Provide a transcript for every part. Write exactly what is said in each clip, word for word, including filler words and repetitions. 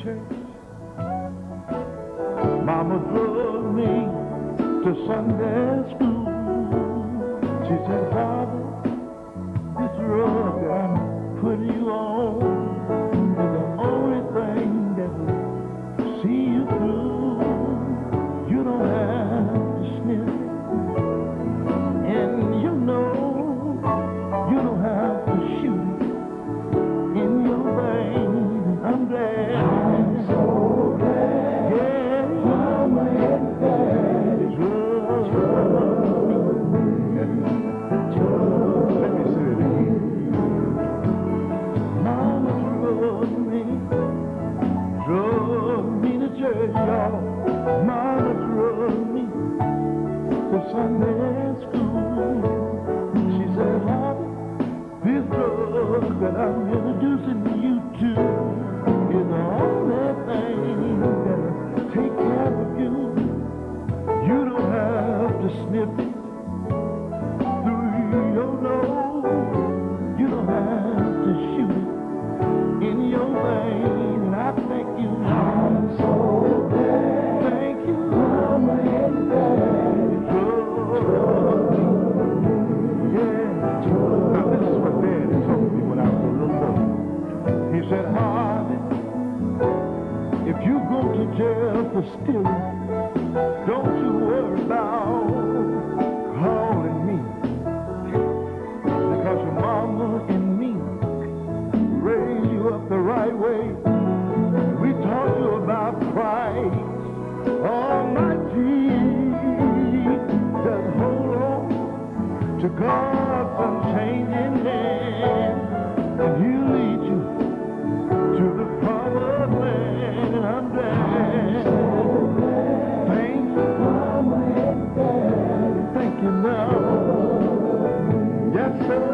church. Mama drove me to Sunday school. She said, Father, this road that I'm putting you on is the only thing that will see you through. You don't have to sniff it. And you know, you don't have to shoot it in your veins. I'm glad. I'm so glad. Yeah, Mama and Daddy drove me. Let me say it again. Mama drove me, drove me to church, y'all. Mama drove me to Sunday school. She said, Harvey, this drug that I'm introducing you to is the only thing that'll take care of you. You don't have to sniff it through your nose. You don't have to shoot it in your vein. And I thank you. I'm so glad. Thank you, Mama and Daddy drove me. Yeah. Now this is what Daddy told me when I was a little boy. He said, Harvey, if you go to jail for stealing, don't you worry about calling me. Because your mama and me raised you up the right way. We taught you about Christ Almighty. Just hold on to God's unchanging hand, and He'll lead you to the promised land. I'm glad. Thank you, Mama and Daddy. Thank you now. Yes, sir.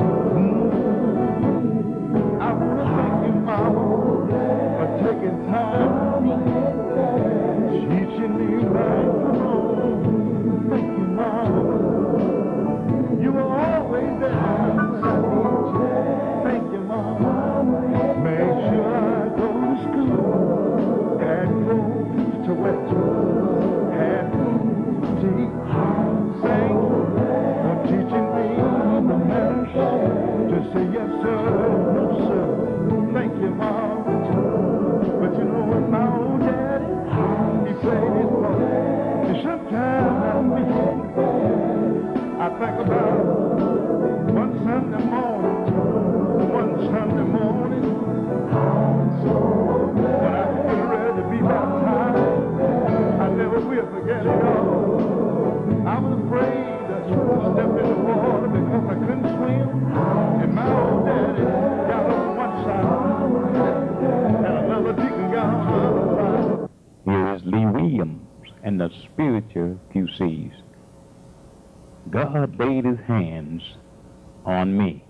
Mm. I want to thank you, Mama, for taking time with me, teaching me right from wrong. Thank you, Mama. You were always there. Thank you, Mama. Make sure I go to school and clothes to wear and food to eat. Thank you for teaching me the manners to say yes, sir, no, sir. Thank you, Mom. But you know what, my old daddy, he played his part. And sometimes I miss him. I think about one Sunday morning, one Sunday morning, when I was getting ready to be baptized. I never will forget it all. I was afraid to step in the water because I couldn't swim. And my old daddy got on one side, and another deacon got on the other side. Here is Lee Williams and the Spiritual Q Cs. God laid his hands on me.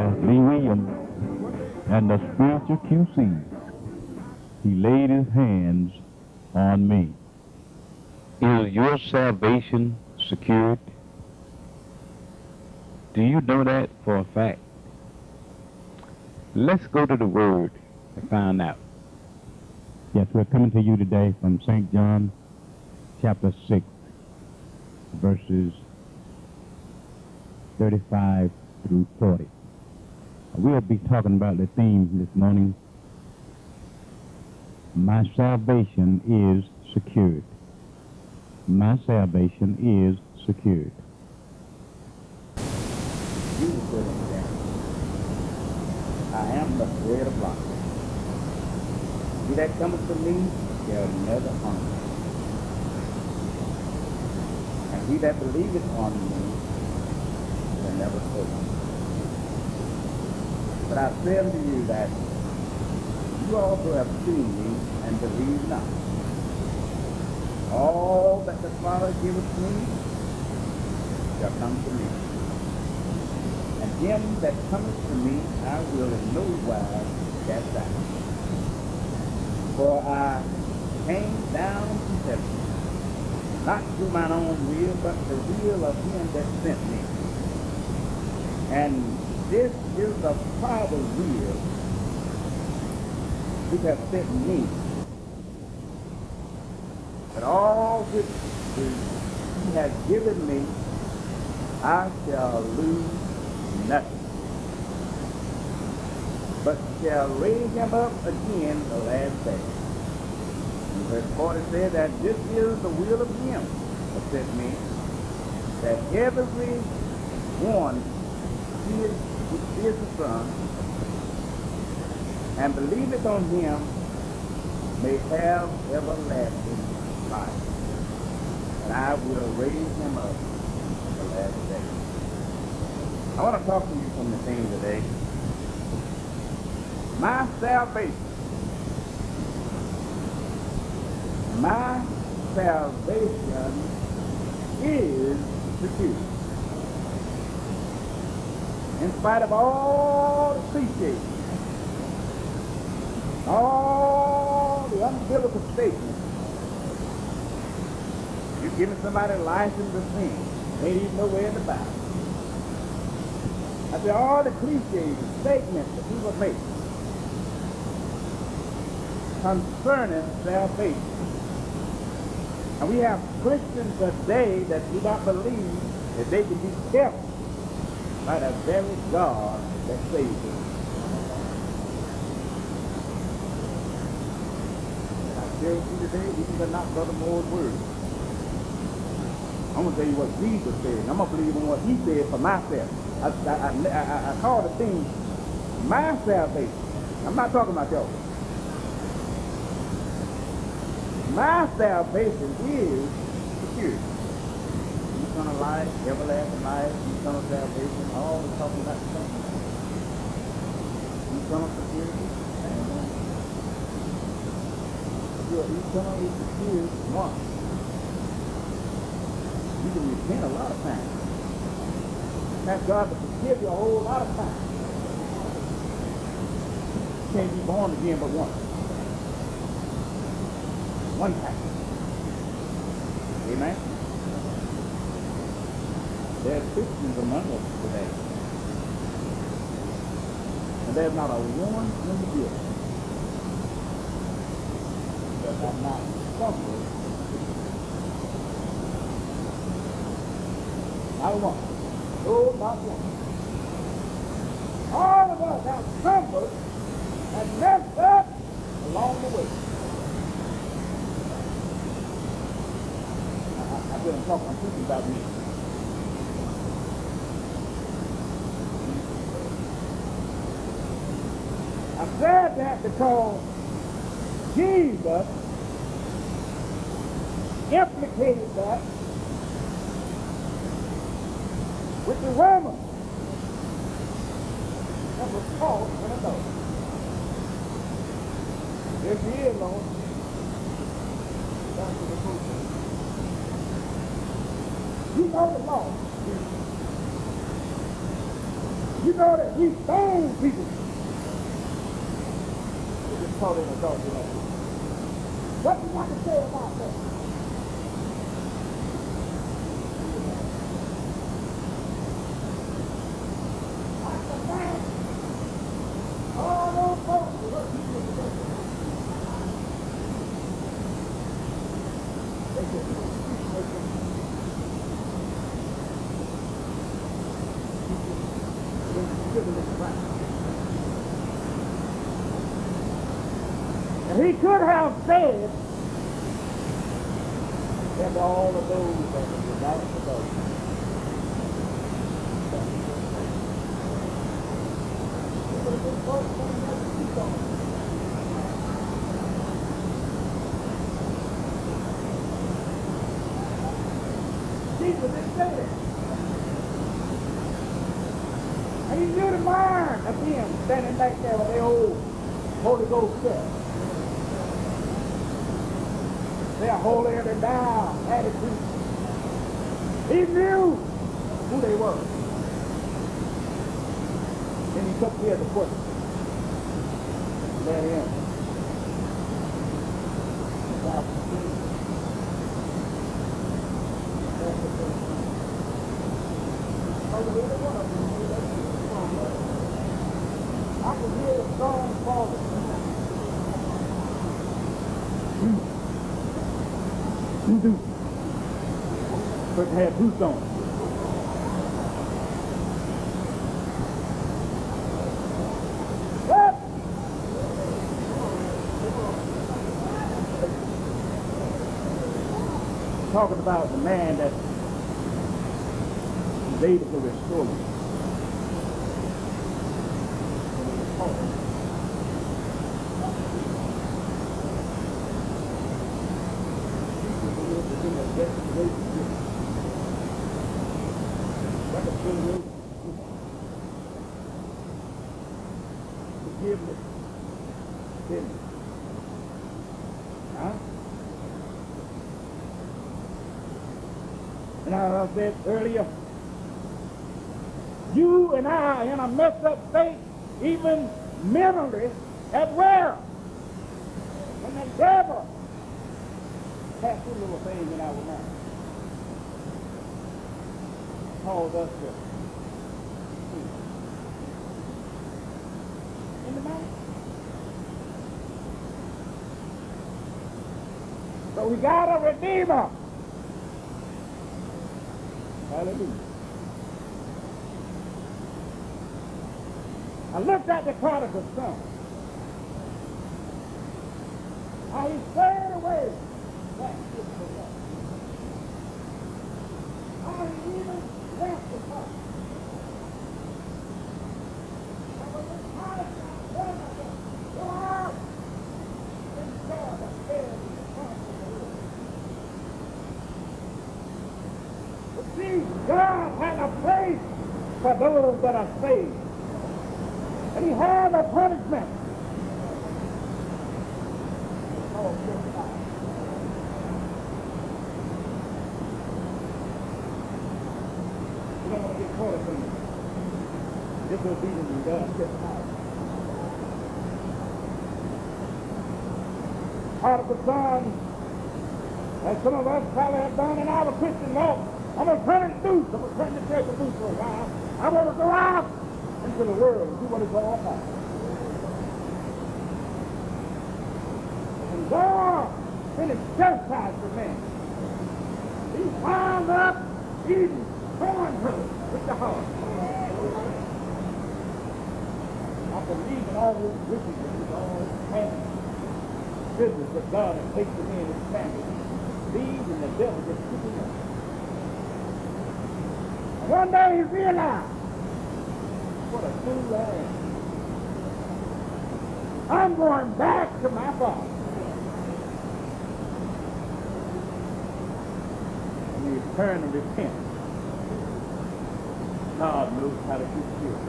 Lee Williams and the spiritual Q C. He laid his hands on me. Is your salvation secured? Do you know that for a fact? Let's go to the Word and find out. Yes, we're coming to you today from Saint John chapter six, verses thirty-five through forty. We'll be talking about the theme this morning. My salvation is secured. My salvation is secured. Jesus said unto them, I am the bread of life. He that cometh to me shall never hunger. And he that believeth on me shall never thirst. But I say unto you that you also have seen me and believe not. All that the Father giveth me shall come to me. And him that cometh to me I will in no wise cast out. For I came down from heaven, not to do mine own will, but the will of him that sent me. And this is the Father's will which hath sent me, that all which he has given me, I shall lose nothing, but shall raise him up again the last day. And verse forty said that this is the will of him that sent me, that every one is, which is the Son, and believeth on him, may have everlasting life. And I will raise him up the last day. I want to talk to you from the theme today. My salvation. My salvation is secure. In spite of all the cliches, all the unbiblical statements, you're giving somebody a license to sin. They ain't even nowhere in the Bible. I say all the cliches and statements that people make concerning salvation. And we have Christians today that do not believe that they can be kept by the very God that saves them. I tell you today, these are not Brother Moore's words. I'm going to tell you what Jesus said. I'm going to believe in what he said for myself. I, I, I, I, I call the thing my salvation. I'm not talking about yours. My salvation is secure. Eternal life, everlasting life, eternal salvation, all we're talking about the same. Eternal security. You're eternally secured once. You can repent a lot of times. Ask God to forgive you a whole lot of times. You can't be born again but once. One time. Amen? There's Christians among us today. And there's not a woman in the building that have not suffered. Not one. Oh, not one. All of us have suffered and messed up along the way. I, I, I didn't talk, I'm thinking about me. I'm glad that because Jesus implicated that with the woman that was caught in adultery. There she is, Lord. Back to the food. You know the law. You know that we stone people. We just call it adultery. What do you want to say about that? All those folks who hurt people today. They just and he could have said that all of those that were without the boat. Jesus didn't say that. And he knew the mind of them standing back there with their old Holy Ghost self. Their holier than thou attitude. He knew who they were. And he took care of the question. Let him. I can hear the stone falling. But had two stones. What? Talking about the man that was able to restore him. Forgiveness. Forgiveness. Huh? And as I said earlier, you and I are in a messed up state, even mentally as well. And the devil has two little things in our mind. Calls us to in the mouth. So we got a redeemer. Hallelujah. I looked at the prodigal son. How he stayed away that sinful life. How he even left the house. And when the prodigal son go out and saw the head of the son of the Lord. But see, God had a place for those that are saved. And he had a punishment. Oh, good God. You don't want to get caught up in disobedience and God gets out. Prodigal son, as some of us probably have done in our Christian walk, I'm going to turn it loose. I'm going to turn the church loose for a while. I want to go out into the world and see what it's all about. And God finished chastised the man. He wound up eating corn husks with the heart. After leaving all his riches and all his family, business that God had placed him in his family, these and the devil just took him up. And one day he realized, what a fool I am. I'm going back to my father. And he turned and repented. God knows how to keep you.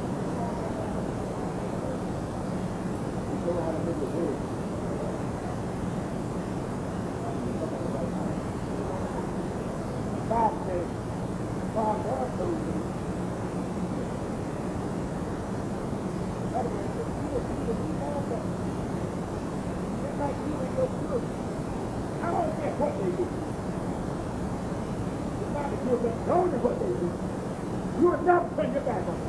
He knows how to make the word. God says, God, God told me. you and your children. I don't care what they do. It's not the children, don't know what they do. You will never turn your back on them.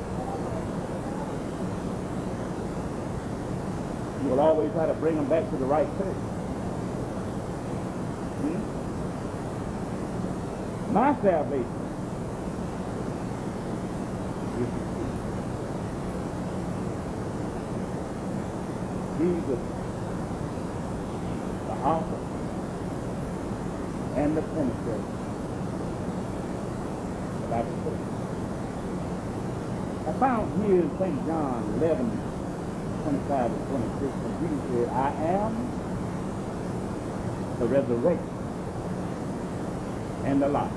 You will always try to bring them back to the right place. Hmm? My salvation is Jesus, the author and the finisher of our faith. I found here in Saint John eleven, twenty-five and twenty-six, when Jesus said, I am the resurrection and the life.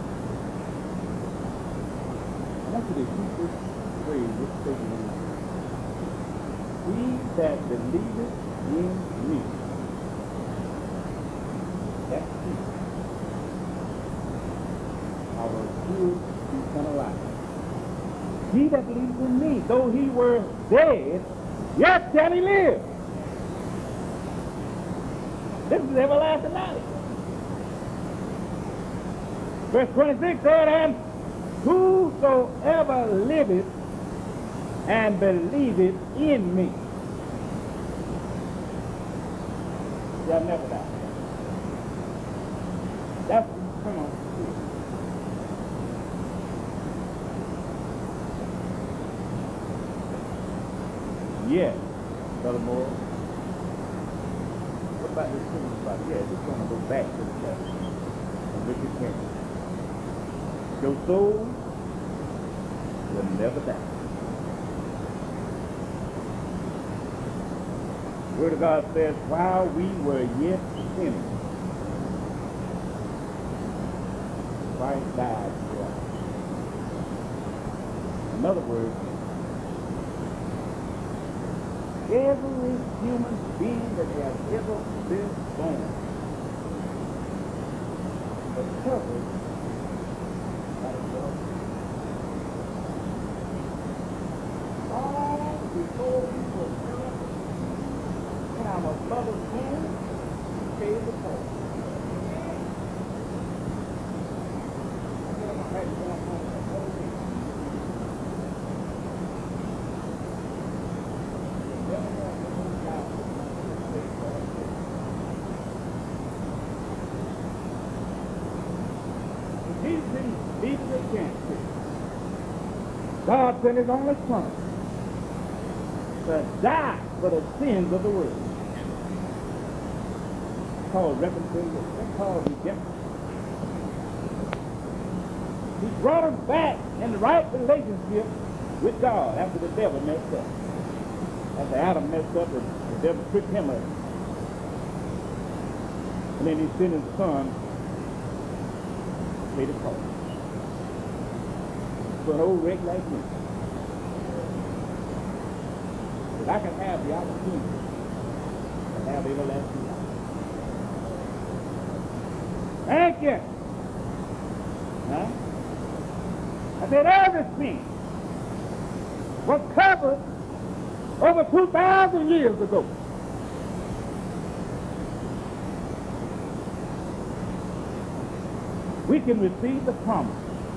I want you to keep this phrase, this statement. He that believeth in me, that's true, our good eternal life. He that believes in me, though he were dead, yet shall he live. This is everlasting knowledge. Verse twenty-six said, and whosoever liveth and believeth in me shall never die. That's, come on. Yes, Brother Moore. What about this thing about, yeah, just going to go back to the chapter from which it came. Your soul will never die. The Word of God says, while we were yet sinners, Christ died for us. In other words, every human being that has ever been born was covered by the blood. All before we were born in our mother's womb, He paid the cost. God sent His only Son to die for the sins of the world. It's called reconciliation. It's called redemption. He brought us back in the right relationship with God after the devil messed up. After Adam messed up, the, the devil tricked him up. And then He sent His Son to pay the cost. For an old wreck like me. If I can have the opportunity to have everlasting life. Thank you. Huh? I said everything was covered over two thousand years ago. We can receive the promise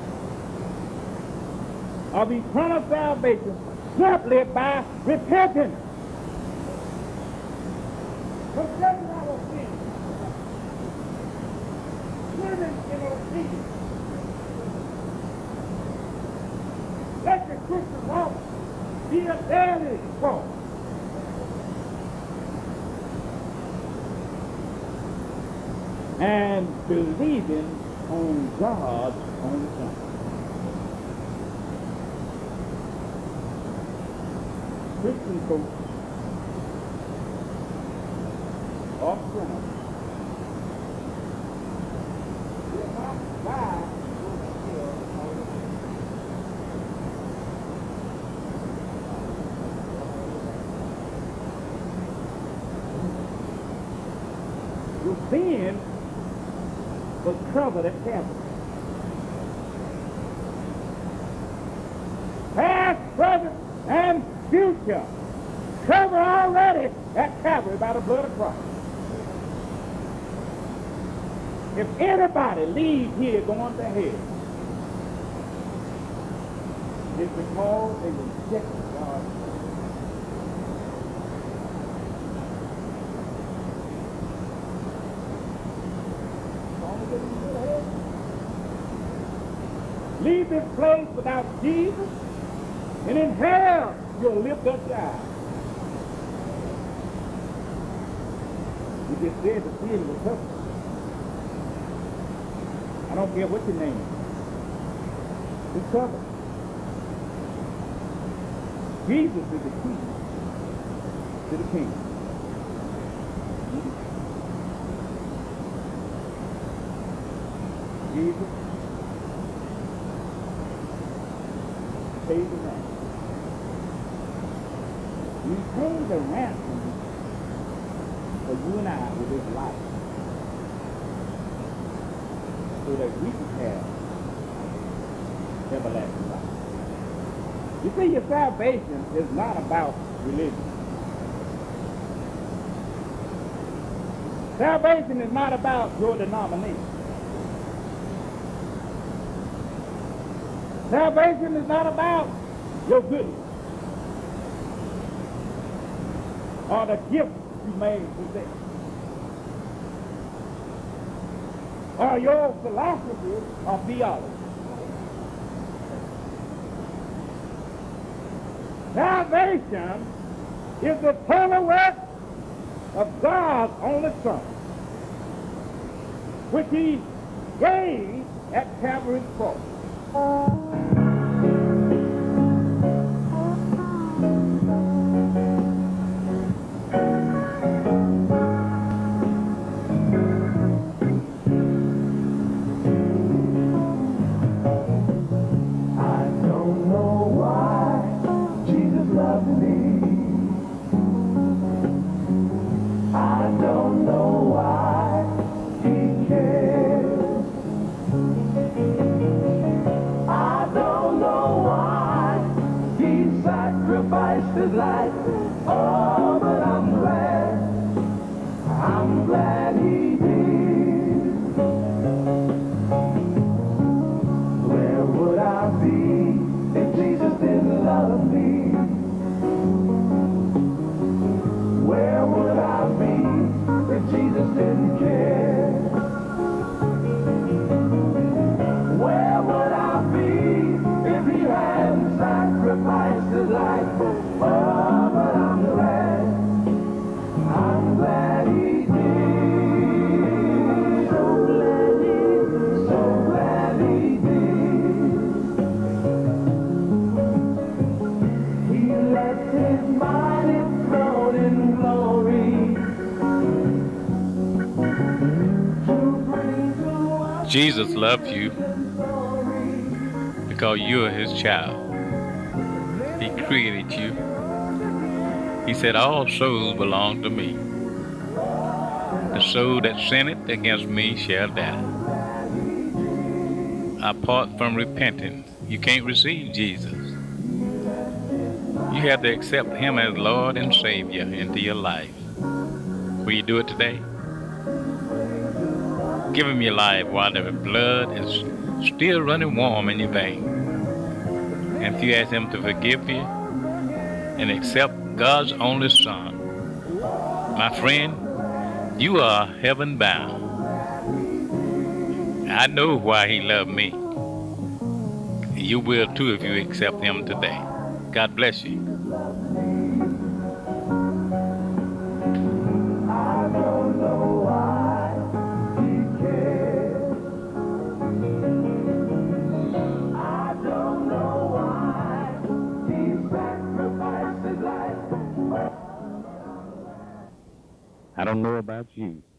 of eternal salvation simply by repentance. Confessing our sins, living in obedience. Let the Christian walk be a daily walk. And believing on God's own Son. Christian folks are sinners. They are not die to fulfill all the things. Your sin was covered at Calvary. Past, present, and future covered already at Calvary by the blood of Christ. If anybody leaves here going to hell, it's because they rejected God's word. Leave this place without Jesus, and in hell you'll lift up your eyes. You just said the sin was covered. I don't care what your name is. It's covered. Jesus is the key to the kingdom. Jesus paid the ransom. He paid the ransom for you and I with his life, so that we can have everlasting life. You see, your salvation is not about religion. Salvation is not about your denomination. Salvation is not about your goodness or the gifts you may possess or your philosophy or theology. Salvation is the total work of God's only Son, which he gave at Calvary's cross. His life, oh, but I'm glad, I'm glad he did. Where would I be if Jesus didn't love me? Where would I be if Jesus didn't care? Where would I be if he hadn't sacrificed his life? Oh, but I'm glad, I'm glad he did. So glad he did, so glad he did. He left his mighty throne in glory to bring to us. Jesus loved you because you are his child. He created you. He said, all souls belong to me. The soul that sinneth against me shall die. Apart from repentance, you can't receive Jesus. You have to accept him as Lord and Savior into your life. Will you do it today? Give him your life while the blood is still running warm in your veins. And if you ask him to forgive you and accept God's only Son, my friend, you are heaven bound. I know why he loved me. You will too if you accept him today. God bless you. I don't know about you,